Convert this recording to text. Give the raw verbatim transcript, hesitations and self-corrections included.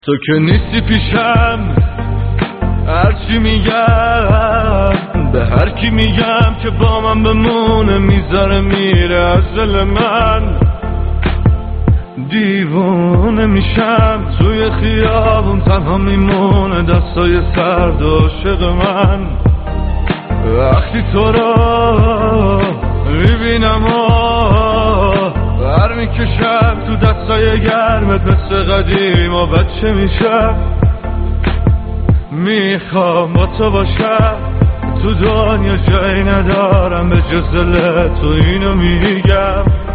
تو که نیستی پیشم، هرچی میگم به هر کی میگم که با من بمونه میذاره میره از دل من. دیوونه میشم توی خیابون تنها میمونه دستای سرد عاشق من. وقتی تو رو میبینم و بر میکشم تو دستای گرمت مثل قدیم و بچه میشم. میخوام با تو باشم تو دنیا، جایی ندارم به جز دل تو، اینو میگم.